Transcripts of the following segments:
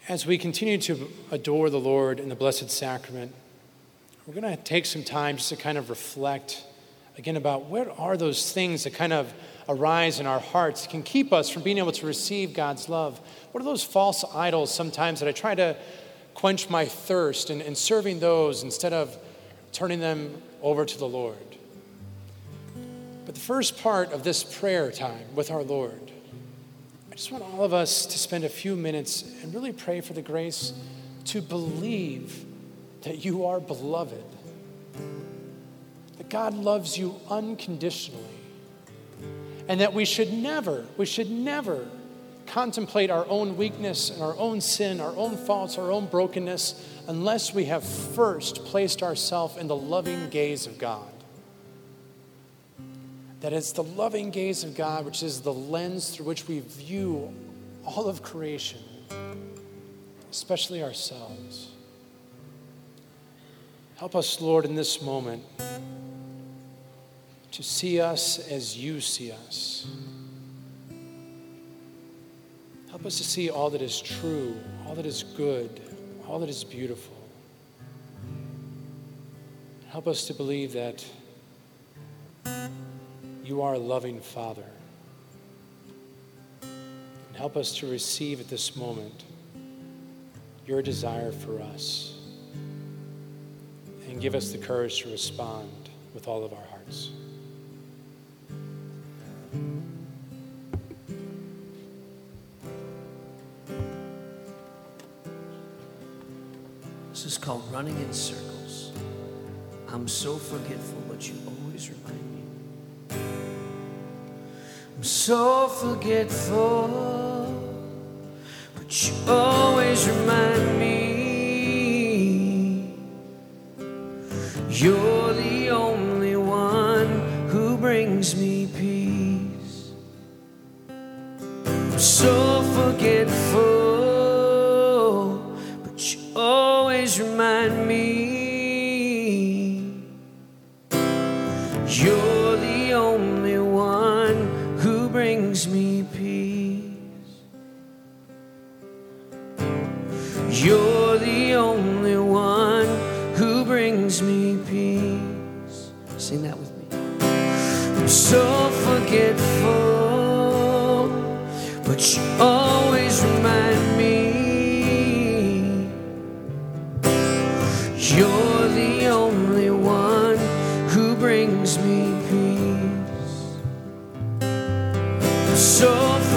As we continue to adore the Lord in the Blessed Sacrament, we're going to take some time just to kind of reflect again about what are those things that kind of arise in our hearts that can keep us from being able to receive God's love. What are those false idols sometimes that I try to quench my thirst in serving those instead of turning them over to the Lord? But the first part of this prayer time with our Lord, I just want all of us to spend a few minutes and really pray for the grace to believe that you are beloved, that God loves you unconditionally, and that we should never contemplate our own weakness and our own sin, our own faults, our own brokenness, unless we have first placed ourselves in the loving gaze of God. That it's the loving gaze of God, which is the lens through which we view all of creation, especially ourselves. Help us, Lord, in this moment to see us as you see us. Help us to see all that is true, all that is good, all that is beautiful. Help us to believe that you are a loving Father. And help us to receive at this moment your desire for us. And give us the courage to respond with all of our hearts. This is called running in circles. I'm so forgetful, but you always remind me. I'm so forgetful, but you always remind me. You're the only one who brings me peace. I'm so forgetful, but you always remind me. You're the only one who brings me peace. You're the only one who brings me peace. Sing that with me. I'm so forgetful, but you always remind me. You're the only one who brings me peace. I'm so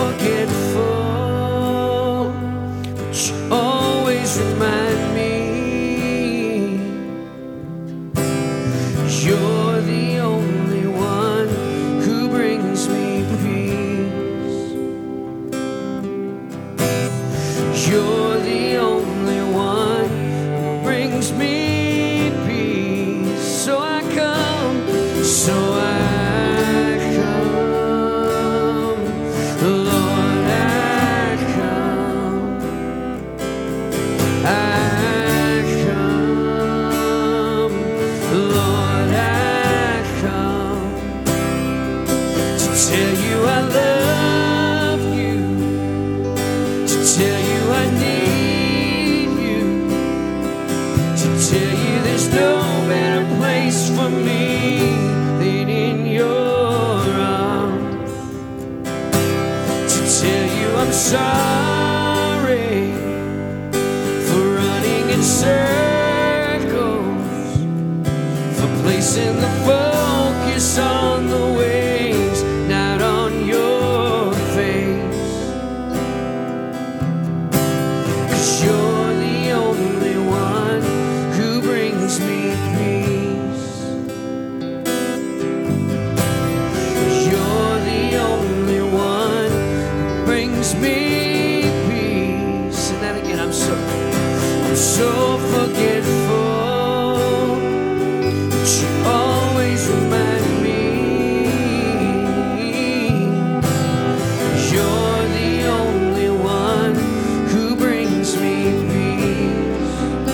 forgetful, but you always remind me. You're the only one who brings me peace. You're the only one who brings me peace. So I come, Lord, I come. Lord, I come to tell you I love you, to tell you I need you, to tell you there's no better place for me than in your arms, to tell you I'm sorry for running in circles, for placing the focus on the ways, not on your face. 'Cause you're the only one who brings me peace. You're the only one who brings me peace. And that again, I'm so forgetful, but you always remind me. You're the only one who brings me peace.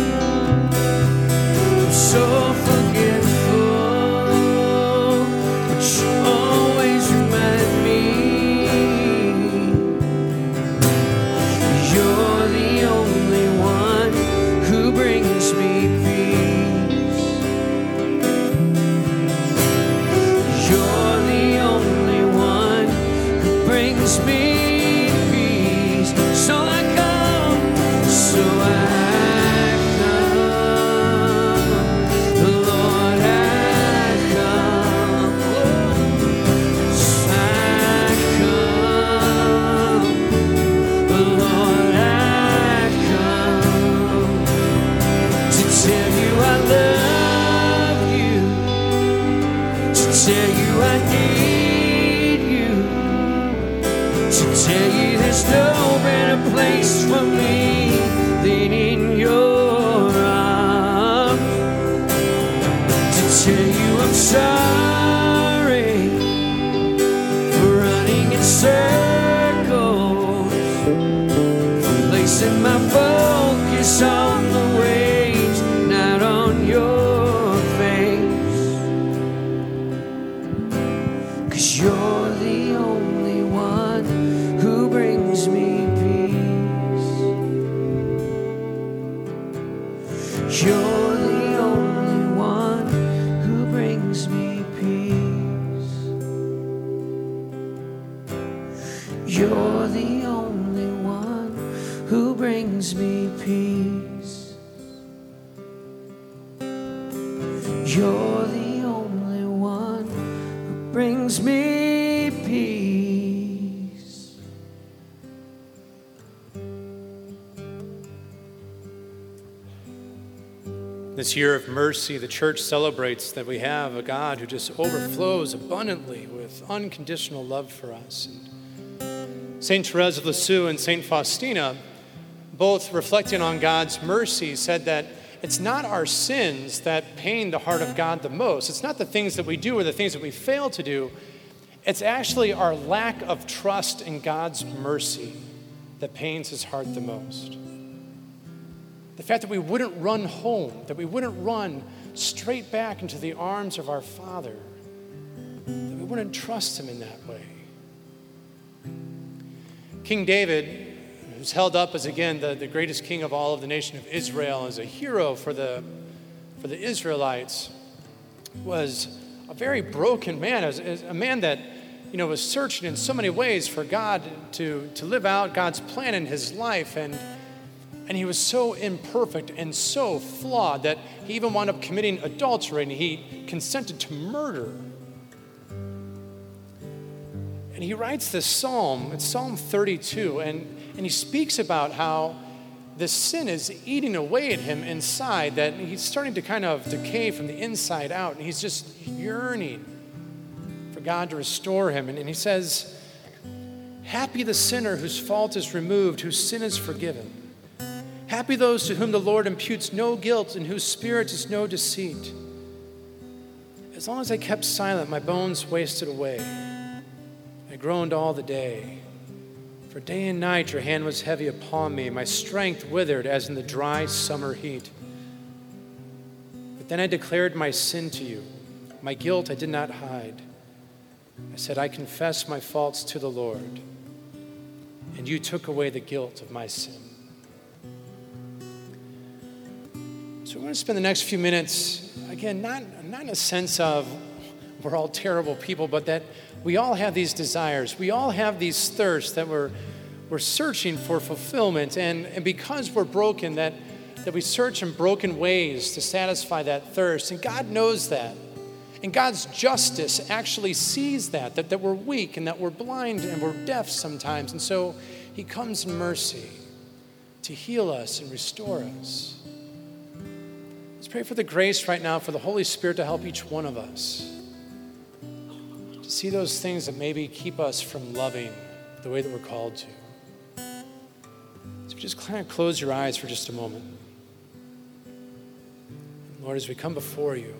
I'm so forgetful, but you always remind me. You're the only focus on the waves, not on your face. 'Cause you're the only one who brings me peace. You're the only one who brings me peace. You're the only one who brings me peace. You're the only one who brings me peace. This year of mercy, the church celebrates that we have a God who just overflows abundantly with unconditional love for us. St. Therese of Lisieux and St. Faustina, both reflecting on God's mercy, said that it's not our sins that pain the heart of God the most. It's not the things that we do or the things that we fail to do. It's actually our lack of trust in God's mercy that pains his heart the most. The fact that we wouldn't run home, that we wouldn't run straight back into the arms of our Father, that we wouldn't trust him in that way. King David, who's held up as, again, the greatest king of all of the nation of Israel, as a hero for the Israelites, was a very broken man, as a man that, was searching in so many ways for God to live out God's plan in his life. And he was so imperfect and so flawed that he even wound up committing adultery, and he consented to murder. And he writes this psalm, it's Psalm 32, and he speaks about how this sin is eating away at him inside, that he's starting to kind of decay from the inside out, and he's just yearning for God to restore him. And he says, "Happy the sinner whose fault is removed, whose sin is forgiven. Happy those to whom the Lord imputes no guilt, in whose spirit is no deceit. As long as I kept silent, my bones wasted away. I groaned all the day. For day and night your hand was heavy upon me. My strength withered as in the dry summer heat. But then I declared my sin to you. My guilt I did not hide. I said, I confess my faults to the Lord, and you took away the guilt of my sin." So we're going to spend the next few minutes, again, not in a sense of we're all terrible people, but that we all have these desires. We all have these thirsts that we're searching for fulfillment. And because we're broken, that we search in broken ways to satisfy that thirst. And God knows that. And God's justice actually sees that we're weak and that we're blind and we're deaf sometimes. And so he comes in mercy to heal us and restore us. Let's pray for the grace right now for the Holy Spirit to help each one of us to see those things that maybe keep us from loving the way that we're called to. So just kind of close your eyes for just a moment. Lord, as we come before you,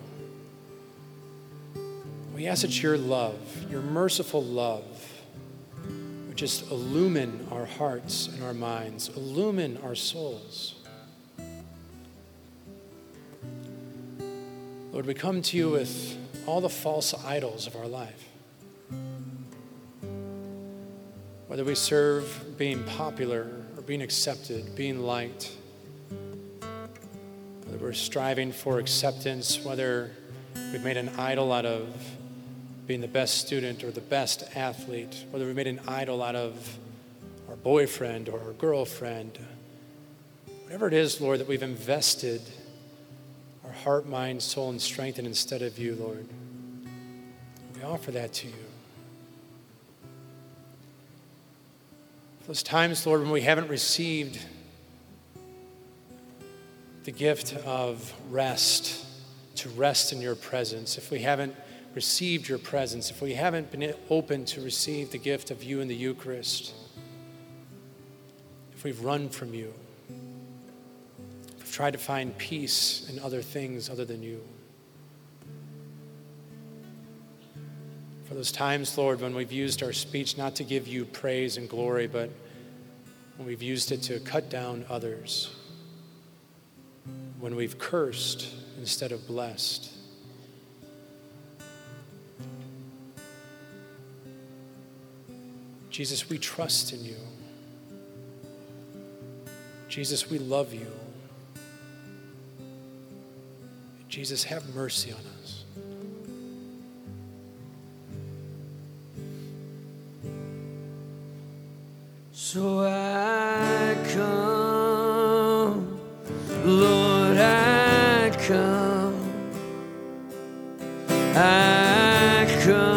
we ask that your love, your merciful love, would just illumine our hearts and our minds, illumine our souls. Lord, we come to you with all the false idols of our life. Whether we serve being popular or being accepted, being liked, whether we're striving for acceptance, whether we've made an idol out of being the best student or the best athlete, whether we made an idol out of our boyfriend or our girlfriend, whatever it is, Lord, that we've invested our heart, mind, soul, and strength in instead of you, Lord. We offer that to you. Those times, Lord, when we haven't received the gift of rest, to rest in your presence, if we haven't received your presence, if we haven't been open to receive the gift of you in the Eucharist, if we've run from you, if we've tried to find peace in other things other than you. For those times, Lord, when we've used our speech not to give you praise and glory, but when we've used it to cut down others. when we've cursed instead of blessed. Jesus, we trust in you. Jesus, we love you. Jesus, have mercy on us. So I come, Lord, I come. I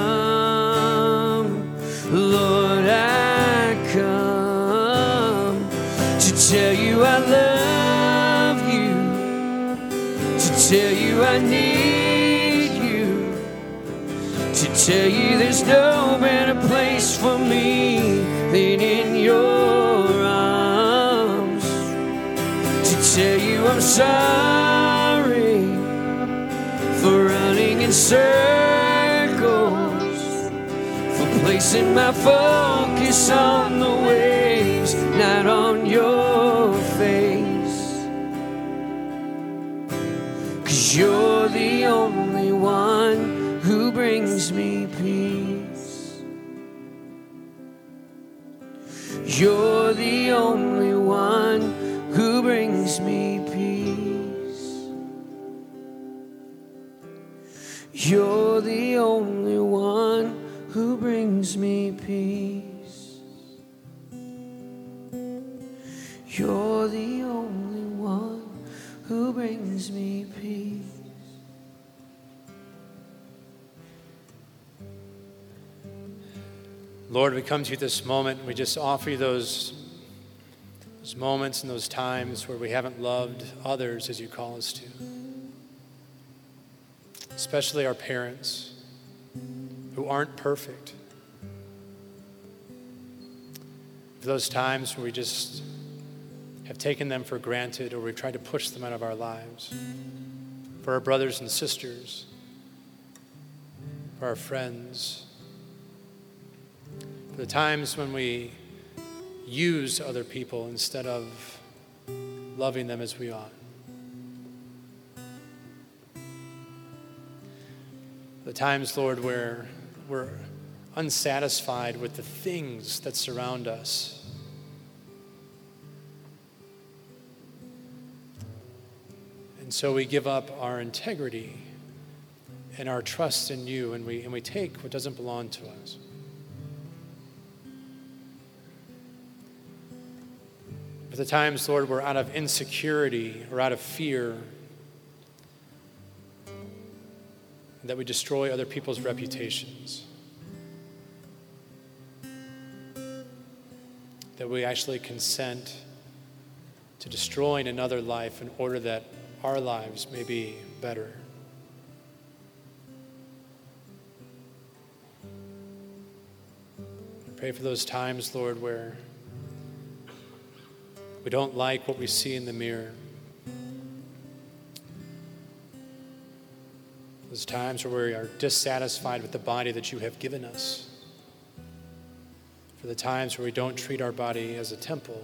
come, Lord, I come to tell you I love you, to tell you I need you, to tell you there's no better place for me than in your arms, to tell you I'm sorry for running in circles, for placing my focus on the waves, not on your face. 'Cause you're the only one who brings me peace. You're the only one who brings me peace. You're the only one who brings me peace. You're the only one who brings me peace. Lord, we come to you this moment and we just offer you those moments and those times where we haven't loved others as you call us to. Especially our parents who aren't perfect. For those times where we just have taken them for granted or we've tried to push them out of our lives. For our brothers and sisters. For our friends. For the times when we use other people instead of loving them as we ought. The times, Lord, where we're unsatisfied with the things that surround us. And so we give up our integrity and our trust in you, and we take what doesn't belong to us. For the times, Lord, we're out of insecurity or out of fear, that we destroy other people's reputations. That we actually consent to destroying another life in order that our lives may be better. I pray for those times, Lord, where we don't like what we see in the mirror. Those times where we are dissatisfied with the body that you have given us. For the times where we don't treat our body as a temple.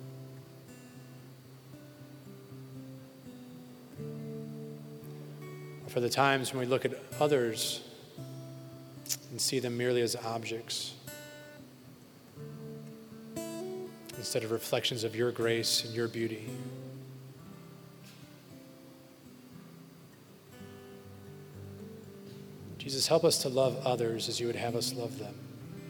Or for the times when we look at others and see them merely as objects, instead of reflections of your grace and your beauty. Jesus, help us to love others as you would have us love them.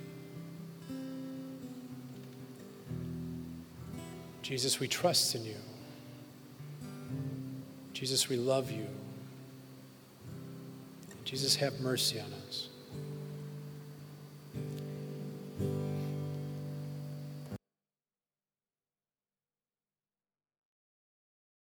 Jesus, we trust in you. Jesus, we love you. Jesus, have mercy on us.